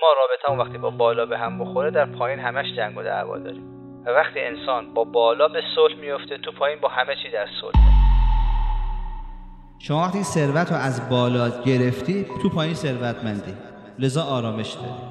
ما رابطه‌مون وقتی با بالا به هم بخوره در پایین همش جنگ و دعوا داریم و وقتی انسان با بالا به صلح میفته تو پایین با همه چی در صلح. شما وقتی ثروت رو از بالا گرفتی تو پایین ثروتمندی، لذا آرامش داری.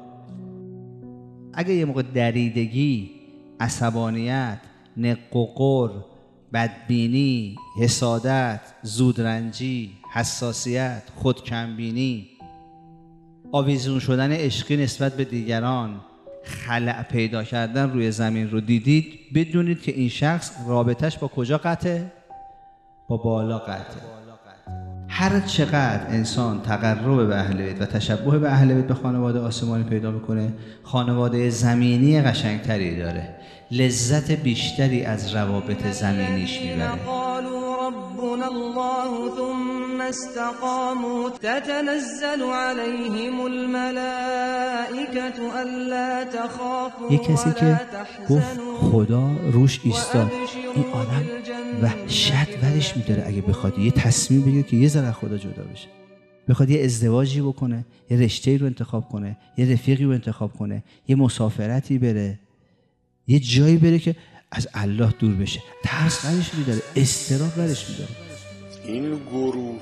اگه یه موقع دریدگی، عصبانیت، نق و قر، بدبینی، حسادت، زودرنجی، حساسیت، خودکمبینی، آویزون شدن عشقی نسبت به دیگران، خلأ پیدا کردن روی زمین رو دیدید، بدونید که این شخص رابطش با کجا قطعه؟ با بالا قطعه. هر چقدر انسان تقرب به اهل بیت و تشبه به اهل بیت به خانواده آسمانی پیدا میکنه، خانواده زمینی قشنگتری داره، لذت بیشتری از روابط زمینیش میبره. ربنا الله ثم استقاموا تتنزل عليهم الملائكة الا تخافوا. یه کسی که گفت خدا روش ایستاد، این آدم وحشت ورش میداره اگه بخواد یه تصمیم بگیره که یه ذره خدا جدا بشه، بخواد یه ازدواجی بکنه، یه رشته‌ای رو انتخاب کنه، یه رفیقی رو انتخاب کنه، یه مسافرتی بره، یه جایی بره که از الله دور بشه، ترس ورش میداره، اضطراب ورش میداره. این گروه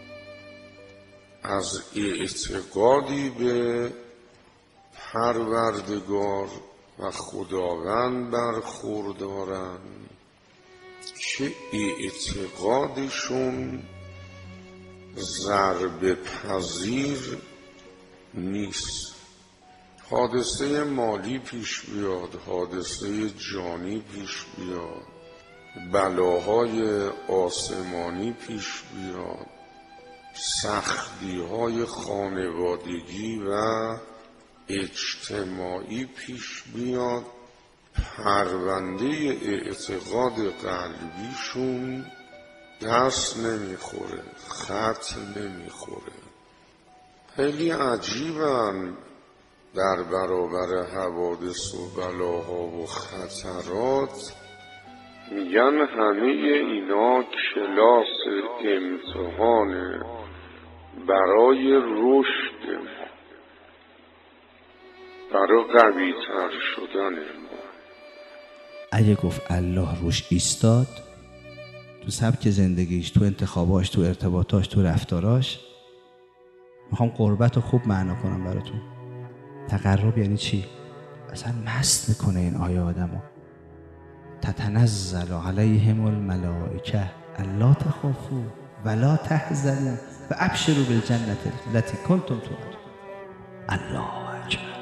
از اعتقادی به پروردگار و خداوند برخوردارند که اعتقادشون ضربه پذیر نیست. حادثه مالی پیش بیاد، حادثه جانی پیش بیاد، بلاهای آسمانی پیش بیاد، سختی‌های خانوادگی و اجتماعی پیش بیاد، پرونده اعتقاد قلبیشون دست نمیخوره، خط نمیخوره. خیلی عجیبن در برابر حوادث و بلاها و خطرات، میگن همه اینا کلاس امتحانه برای رشد ما، برای قوی تر شدن ما. اگه گفت الله روش ایستاد، تو سبک زندگیش، تو انتخاباش، تو ارتباطاش، تو رفتاراش، میخوام قربت رو خوب معنا کنم براتون. تقرب یعنی چی؟ اصلا مست میکنه این آیه آدمو. تتنزل علیهم الملائکه الا تخافوا ولا تحزنوا وابشروا بالجنة التي کنتم توعدون. الله اکبر.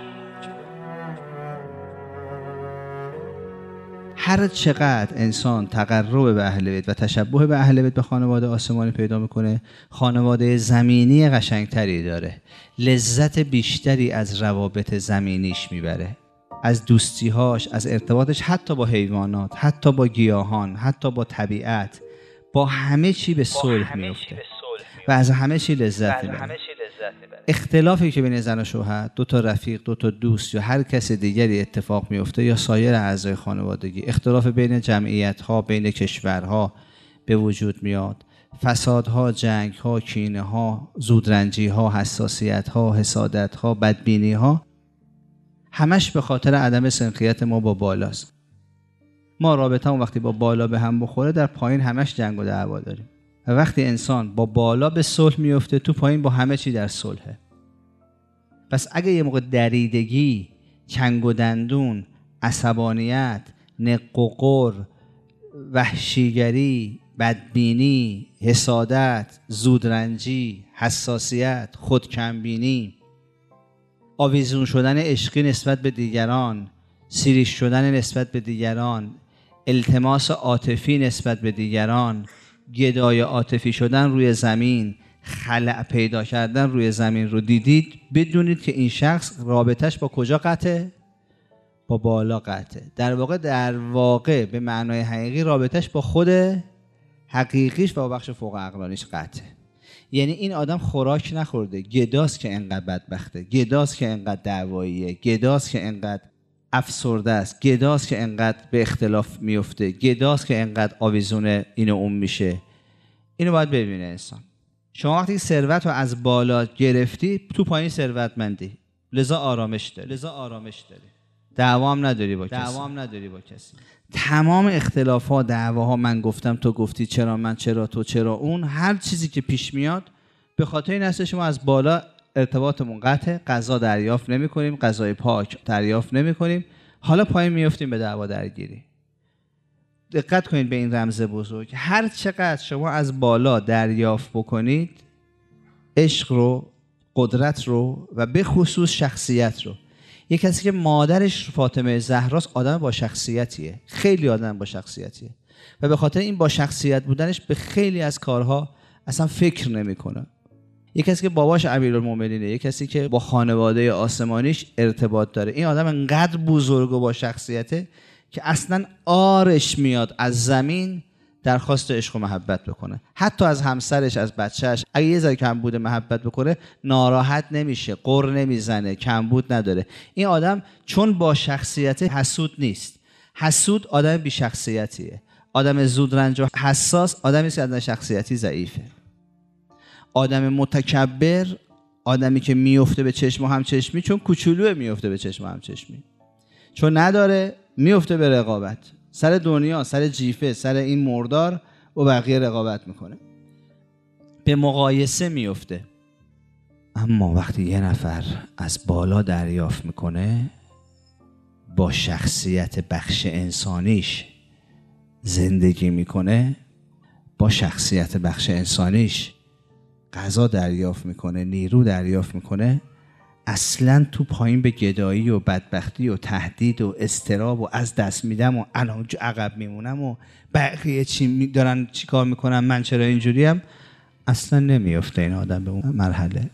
هر چقدر انسان تقرب به اهل بیت و تشبه به اهل بیت به خانواده آسمانی پیدا میکنه، خانواده زمینی قشنگتری داره، لذت بیشتری از روابط زمینیش میبره، از دوستیهاش، از ارتباطش، حتی با حیوانات، حتی با گیاهان، حتی با طبیعت، با همه چی به صلح میفته و از همه چی لذت میبره. اختلافی که بین زن و شوهر، دو تا رفیق، دو تا دوست یا هر کس دیگری اتفاق میفته یا سایر اعضای خانوادگی، اختلاف بین جمعیت‌ها، بین کشورها به وجود میاد، فسادها، جنگ‌ها، کینه‌ها، زودرنجی‌ها، حساسیت‌ها، حسادت‌ها، بدبینی‌ها، همش به خاطر عدم سنخیت ما با بالاست. ما رابطه‌مون وقتی با بالا به هم بخوره در پایین همش جنگ و دعوا داریم و وقتی انسان با بالا به صلح میفته تو پایین با همه چی در صلحه. پس اگه یه موقع دریدگی، چنگ و دندون، عصبانیت، نق و قر، وحشیگری، بدبینی، حسادت، زودرنجی، حساسیت، خودکمبینی، آویزون شدن عشقی نسبت به دیگران، سیریش شدن نسبت به دیگران، التماس عاطفی نسبت به دیگران، گدای عاطفی شدن روی زمین، خلأ پیدا کردن روی زمین رو دیدید، بدونید که این شخص رابطش با کجا قطعه؟ با بالا قطعه. در واقع به معنای حقیقی رابطش با خود حقیقیش و با بخش فوق عقلانیش قطعه. یعنی این آدم خوراک نخورده، گداست که انقدر بدبخته، گداست که انقدر دعواییه، گداست که انقدر افسرده است، گداست که انقدر به اختلاف میفته، گداست که انقدر آویزون اینو اون میشه. اینو باید ببینه انسان. شما وقتی ثروت رو از بالا گرفتی تو پایین ثروتمندی، لذا آرامش داری. دعوا هم نداری با کسی. تمام اختلافات، دعواها، من گفتم تو گفتی، چرا من، چرا تو، چرا اون، هر چیزی که پیش میاد به خاطر این هست شما از بالا ارتباطمون قطعه، غذا دریافت نمی‌کنیم، غذای پاک دریافت نمی‌کنیم، حالا پایین میافتیم به دعوا درگیری. دقت کنید به این رمز بزرگ. هر چقدر شما از بالا دریافت بکنید عشق رو، قدرت رو و به خصوص شخصیت رو. یک کسی که مادرش فاطمه زهراست آدم با شخصیتیه، خیلی آدم با شخصیتیه و به خاطر این با شخصیت بودنش به خیلی از کارها اصلا فکر نمیکنه. یک کسی که باباش امیرالمومنینه، یک کسی که با خانواده آسمانیش ارتباط داره، این آدم انقدر بزرگ و با شخصیته که اصلا آرش میاد از زمین درخواست عشق و محبت بکنه. حتی از همسرش، از بچهش اگه یه ذره کمبود محبت بکنه ناراحت نمیشه، غر نمیزنه، کمبود نداره. این آدم چون با شخصیت حسود نیست. حسود آدم بی شخصیتیه. آدم زودرنج و حساس آدمی است که از شخصیتی ضعیفه. آدم متکبر آدمی که میفته به چشم و همچشمی، چون کوچولوه میفته به چشم و همچشمی، چون نداره میفته به رقابت سر دنیا، سر جیفه، سر این مردار و بقیه رقابت میکنه، به مقایسه میفته. اما وقتی یه نفر از بالا دریافت میکنه، با شخصیت بخش انسانیش زندگی میکنه، با شخصیت بخش انسانیش غذا دریافت میکنه، نیرو دریافت میکنه، اصلا تو پایین به گدایی و بدبختی و تهدید و اضطراب و از دست میدم و الان عقب میمونم و بقیه چی دارن چی کار میکنن، من چرا اینجوریم، اصلا نمیفته این آدم به اون مرحله.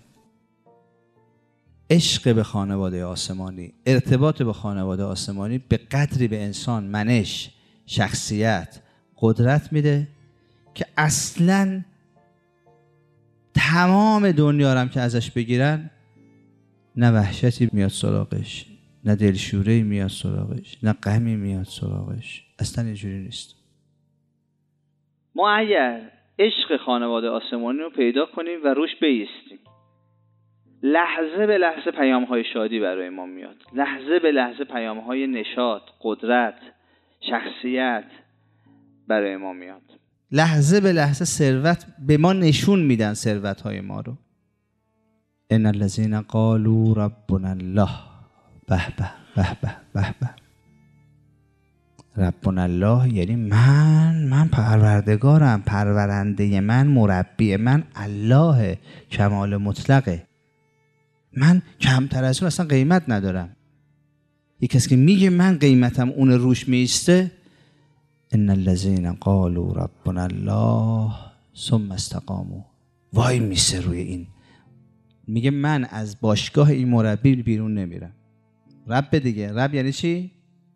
عشق به خانواده آسمانی، ارتباط به خانواده آسمانی به قدری به انسان منش، شخصیت، قدرت میده که اصلا تمام دنیا رو هم که ازش بگیرن نه وحشتی میاد سراغش، نه دلشوره‌ای میاد سراغش، نه غمی میاد سراغش. اصلا اینجوری نیست. ما اگر عشق خانواده آسمانی رو پیدا کنیم و روش بایستیم، لحظه به لحظه پیام‌های شادی برای ما میاد، لحظه به لحظه پیام‌های نشاط، قدرت، شخصیت برای ما میاد، لحظه به لحظه ثروت به ما نشون میدن، ثروت‌های ما رو. ان الذين قالوا ربنا الله، به به به به به به. ربنا الله یعنی من پروردگارم، پرورنده من، مربی من الله، کمال مطلقه. من کمتر از اون اصلا قیمت ندارم. یک کسی که میگه من قیمتم اون روش میسته، ان الذين قالوا ربنا الله ثم استقاموا، وای میسه روی این، میگه من از باشگاه این مربی بیرون نمیرم. رب دیگه، رب یعنی چی؟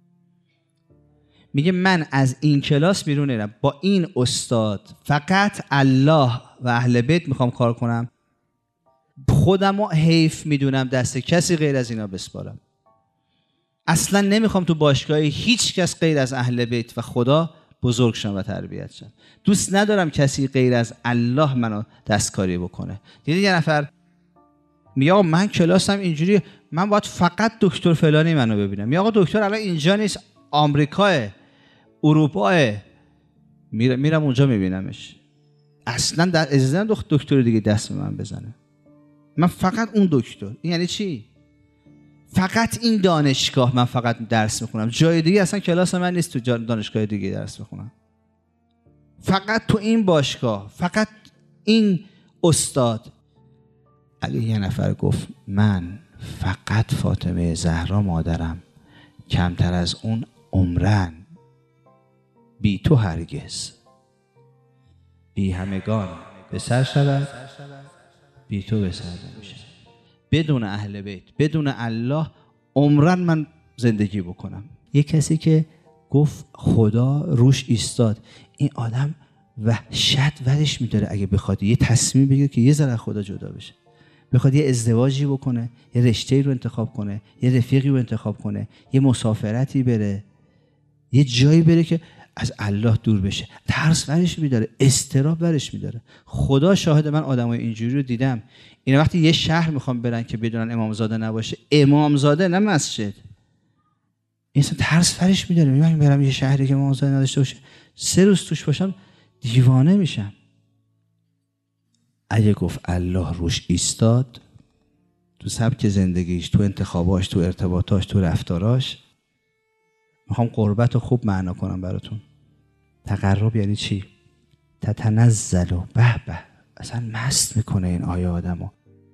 میگه من از این کلاس بیرون نمیرم، با این استاد فقط الله و اهل بیت میخوام کار کنم، خودمو حیف میدونم دست کسی غیر از اینا بسپارم. اصلا نمیخوام تو باشگاه هیچ کس غیر از اهل بیت و خدا بزرگ شم و تربیت شم. دوست ندارم کسی غیر از الله منو دستکاری بکنه. دیدی یه نفر میگه من کلاسم اینجوری، من باید فقط دکتر فلانی منو ببینم. میگه آقا دکتر الان اینجا نیست، آمریکاه، اروپاه، میرم اونجا میبینمش. اصلا در اجازه دکتر دیگه دست به من بزنه، من فقط اون دکتر. این یعنی چی؟ فقط این دانشگاه من فقط درس میخونم، جای دیگه اصلا کلاس من نیست تو دانشگاه دیگه درس بخونم، فقط تو این باشگاه، فقط این استاد. اگه یه نفر گفت من فقط فاطمه زهرا مادرم، کمتر از اون عمرن، بی تو هرگز، بی همگان به سر شود، بی تو به سر نمیشه. بدون اهل بیت، بدون الله عمرن من زندگی بکنم. یه کسی که گفت خدا روش ایستاد، این آدم وحشت ورش میداره اگه بخواد یه تصمیم بگیره که یه ذره خدا جدا بشه، بخواد یه ازدواجی بکنه، یه رشته‌ای رو انتخاب کنه، یه رفیقی رو انتخاب کنه، یه مسافرتی بره، یه جایی بره که از الله دور بشه. ترس برش میداره، اضطراب برش میداره. خدا شاهد، من آدمای اینجوری رو دیدم. اینا وقتی یه شهر میخوام برن که بدونن امامزاده نباشه، امامزاده نه مسجد، این ترس برش میداره. من برم یه شهری که امامزاده نداشته باشه 3 روز توش باشم دیوانه میشم. اگه گفت الله روش ایستاد، تو سبک زندگیش، تو انتخاباش، تو ارتباطاش، تو رفتاراش. میخوام قربت رو خوب معنا کنم براتون. تقرب یعنی چی؟ تتنزل و به به، اصلا مست میکنه این آیه آدمو.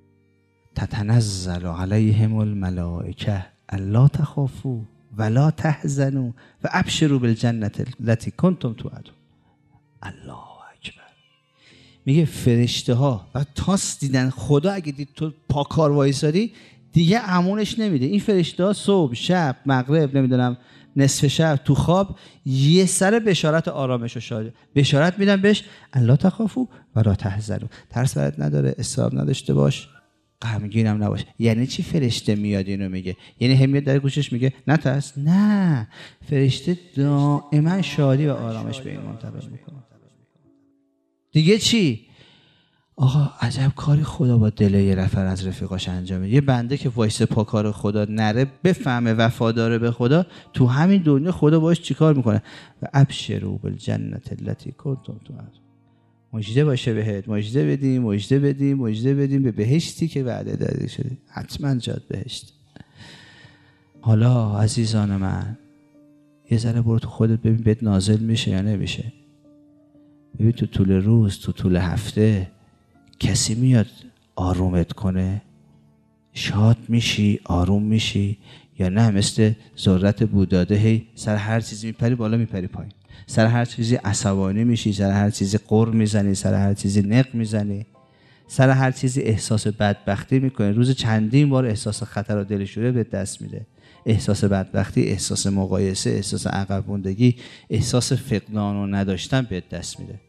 تتنزل علیهم الملائکه الا تخافوا ولا تحزنوا و ابشروا بالجنة التي کنتم توعدون. الله اکبر. میگه فرشته ها و تاس دیدن خدا، اگه دید تو پاکار وایسادی دیگه امونش نمیده. این فرشته ها صبح، شب، مغرب، نمیدونم نصف شب، تو خواب یه سر بشارت آرامش و شادی بشارت میدن بهش، الا تخافوا ولا تحزنوا، ترس برات نداره، اضطراب نداشته باش، غمگینم نباش. یعنی چی فرشته میاد اینو میگه؟ یعنی همیت در گوشش میگه نترس؟ نه، فرشته دائما شادی و آرامش به این منتقل میکنه. دیگه چی؟ آقا عجب کاری خدا با دل یه نفر از رفیقاش انجامه. یه بنده که وایسه پا کار خدا نره، بفهمه وفاداره به خدا، تو همین دنیا خدا باش چیکار میکنه؟ و ابشروا بالجنة التي کنتم توعدون. مژده باشه بهت، مژده بدیم، مژده بدیم، مژده بدیم به بهشتی که وعده داده شده. حتما جاد بهشت. حالا عزیزان من، یه ذره برو تو خودت ببین بهت نازل میشه یا نمیشه. ببین تو طول روز، تو طول هفته کسی میاد آرومت کنه؟ شاد میشی، آروم میشی، یا نه مثل ذرت بوداده هی سر هر چیزی میپری بالا میپری پایین، سر هر چیزی عصبانی میشی، سر هر چیزی قر میزنی، سر هر چیزی نق میزنی، سر هر چیزی احساس بدبختی میکنی. روز چندین بار احساس خطر و دلشوره به دست میده. احساس بدبختی، احساس مقایسه، احساس عقب موندگی، احساس فقدان و نداشتن به دست میده.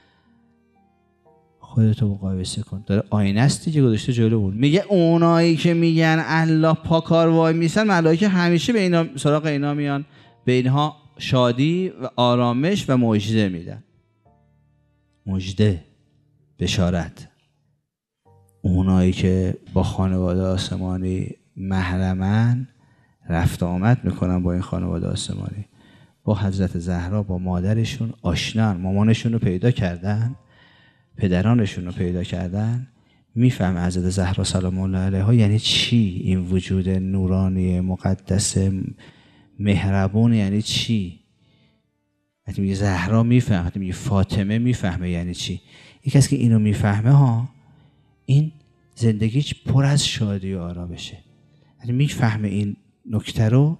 خودتو مقایسه کن. داره آینه استی که گذاشته جلو. میگه اونایی که میگن الله پا کار وای میسن، ملائکه همیشه به اینا سراغ اینا میان، به اینها شادی و آرامش و مژده میدن. مژده، بشارت. اونایی که با خانواده آسمانی محرمن، رفت آمد میکنن با این خانواده آسمانی، با حضرت زهرا، با مادرشون آشنان، مامانشون رو پیدا کردن، پدرانشون رو پیدا کردن، میفهم حضرت زهرا سلام الله علیها یعنی چی این وجود نورانی مقدس مهربون، یعنی چی. وقتی میگه زهرا میفهمه، وقتی میگه فاطمه میفهمه یعنی چی. یک کسی که اینو میفهمه ها، این زندگیش پر از شادی و آرامشه. یعنی میفهمه این نکته رو،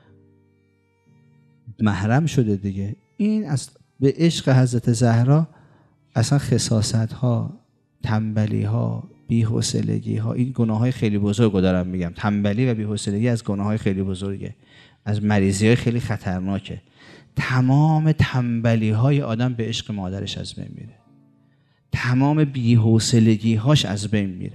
محرم شده دیگه. این از به عشق حضرت زهرا اصلا خساست ها، تنبلی ها، بی‌حوصلگی ها، این گناه های خیلی بزرگ رو دارم میگم. تنبلی و بی‌حوصلگی از گناه های خیلی بزرگه، از مریضی های خیلی خطرناکه. تمام تنبلی های آدم به عشق مادرش از بین میره، تمام بی‌حوصلگی هاش از بین میره،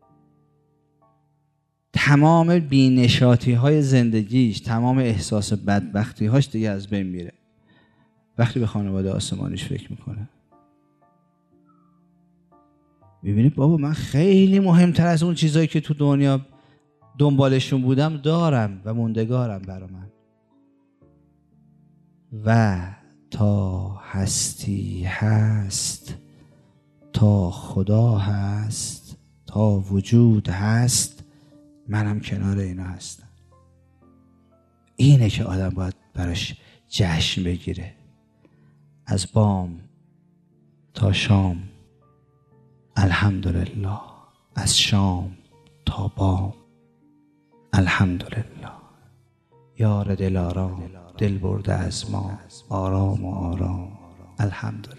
تمام بی‌نشاطی های زندگیش، تمام احساس بدبختی هاش دیگه از بین میره وقتی به خانواده آسمانیش فکر میکنه. ببینید بابا، من خیلی مهمتر از اون چیزایی که تو دنیا دنبالشون بودم دارم و موندگارم برا من. و تا هستی هست، تا خدا هست، تا وجود هست، منم کنار اینا هستم. اینه که آدم باید براش جشن بگیره. از بام تا شام الحمدلله، از شام تا بام الحمدلله. یار دلارام دل برده از ما، آرام و آرام الحمدلله.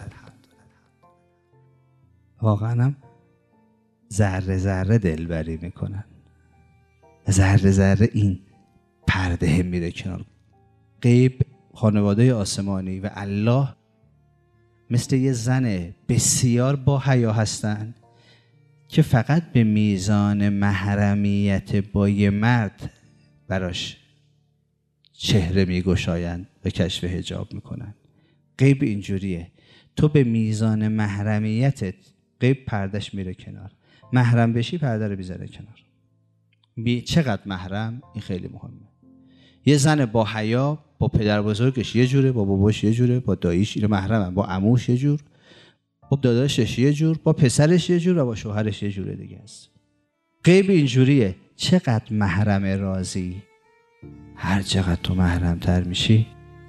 واقعا هم ذره ذره دلبری میکنن، ذره ذره این پرده میره کنار. غیب، خانواده آسمانی و الله مثل یه زن بسیار با حیا هستن که فقط به میزان محرمیت با یه مرد براش چهره میگشایند و کشف حجاب میکنن. غیب اینجوریه، تو به میزان محرمیتت غیب پردش میره کنار، محرم بشی پرده رو بیزاره کنار. چقدر محرم؟ این خیلی مهمه. یه زن با حیا با پدر بزرگش یه جوره، با باباش یه جوره، با داییش اینو محرمه، با عموش یه جور، با داداشش یه جور، با پسرش یه جور و با شوهرش یه جوره دیگه است. غیب اینجوریه. چقدر محرم راضی، هر چقدر تو محرمتر میشی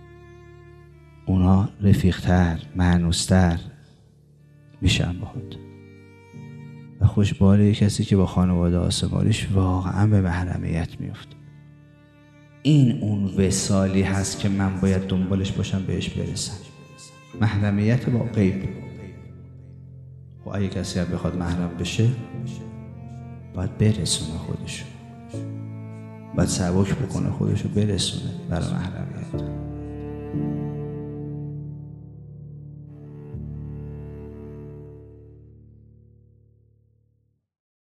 اونا رفیقتر، مانوستر میشن باهات. و خوشباله کسی که با خانواده آسمانیش واقعا به محرمیت میفته. این اون وصالی هست که من باید دنبالش باشم بهش برسم. محرمیت با غیب. و اگه کسی هم بخواد محرم بشه باید برسونه خودشو، باید سبک بکنه خودشو برسونه برای محرمیت.